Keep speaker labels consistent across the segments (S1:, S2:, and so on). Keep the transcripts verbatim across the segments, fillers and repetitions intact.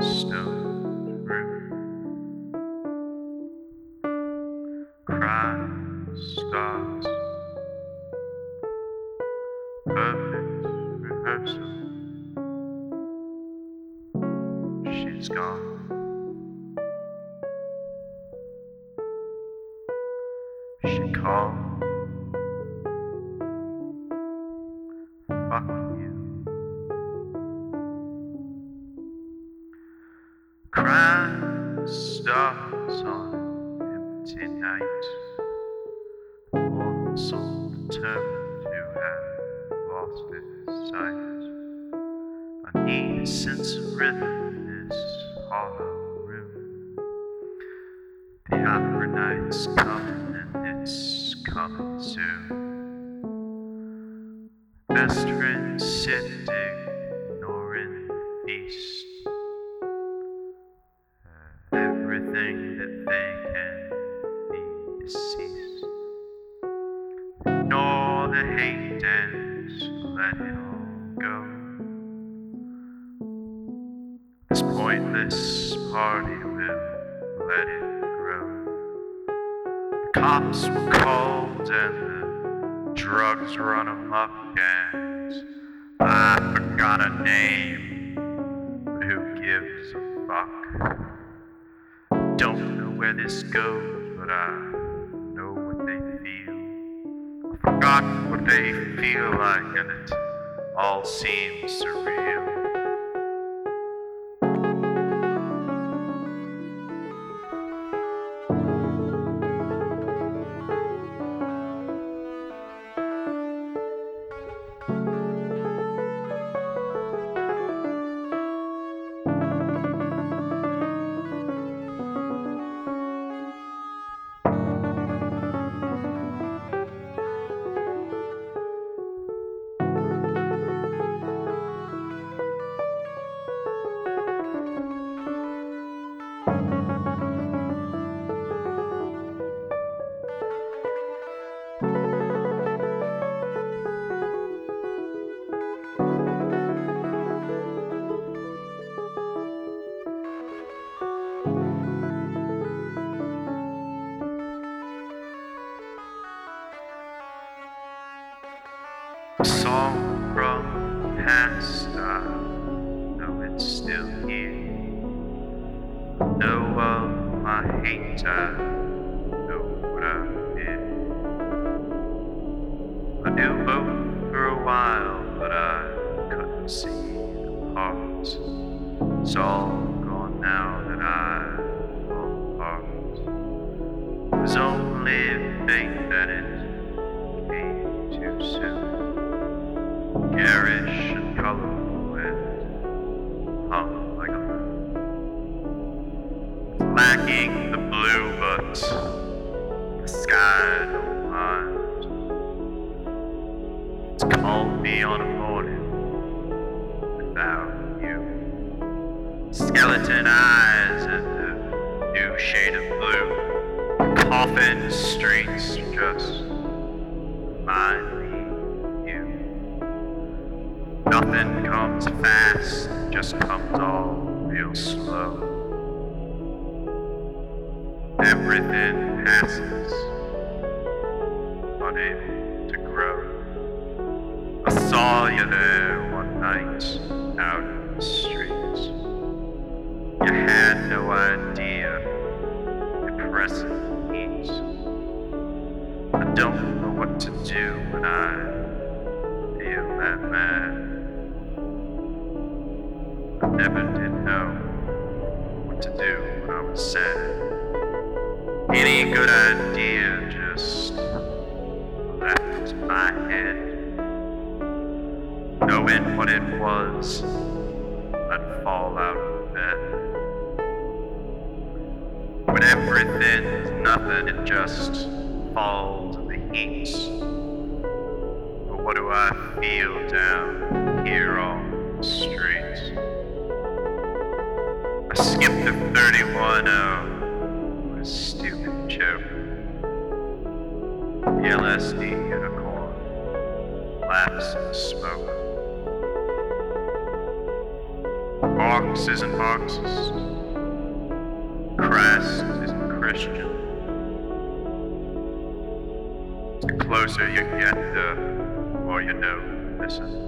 S1: stone room, crime stars, perfect rehearsal. She's gone. She called. Fuck you. Crime stars on an empty night. One soul determined to have lost its sight. I need a sense of rhythm in this hollow room. The opera night's coming and it's coming soon. Best friends sit ignoring the feast. Everything that they can be deceased. Ignore the hate and let it all go. This pointless party will let it grow. The cops were called and the drugs run amok and I forgot a name, but who gives a fuck? Don't know where this goes, but I know what they feel. I forgot what they feel like, and it all seems surreal. A song from the past, I know it's still here. I know of my hate, I know what I did. I knew both for a while, but I couldn't see the parts. It's all gone now that I fall apart. It was only fate that it came too soon. Garish and colorful and hung like a moon. It's lacking the blue, but the sky don't mind. It's called me on a morning without you. Skeleton eyes and a new shade of blue. Coffin streets just remind me. Nothing comes fast, just comes all real slow. Everything passes, unable to grow. I saw you there one night, out in the streets. You had no idea, depressing heat. I don't know what to do when I feel that mad. I never did know what to do when I was sad. Any good idea just left my head. Knowing what it was, I'd fall out of bed. When everything's nothing, it just falls in the heat. But what do I feel down here on the street? I skipped the thirty-one oh, a stupid joke. The L S D unicorn laughs in the smoke. Boxes and boxes. Christ isn't Christian. The closer you get, the more you know. Listen.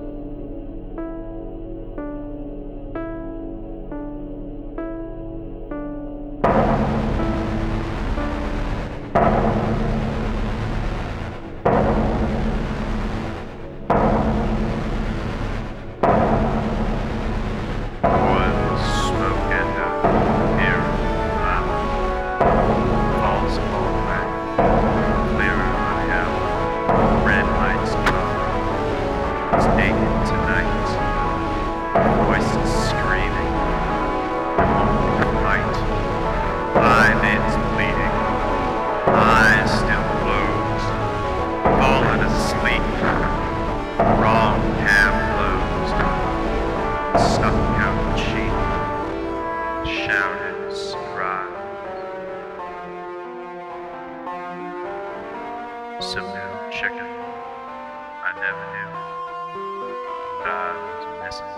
S1: Some new chicken I never knew that I was missing.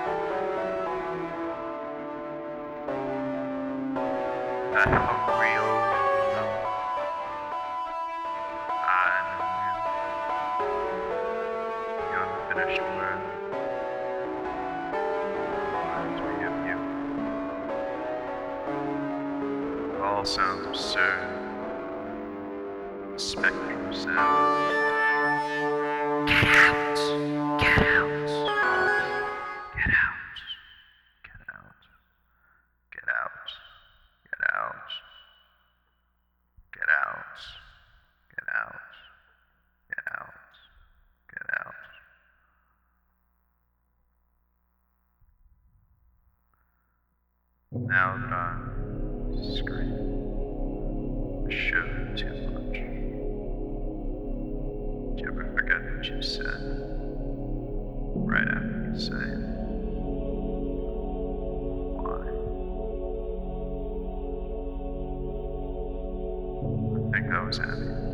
S1: That hungry old moon, I know you. The unfinished word reminds me of you. It all sounds absurd. Spectrum sound. Get out! Get out! Get out! Get out! Get out! Get out! Get out! Get out! Get out! Get out! Now that I'm screaming, I showed too much. Did you ever forget what you said right after you say it? Why? I think I was happy.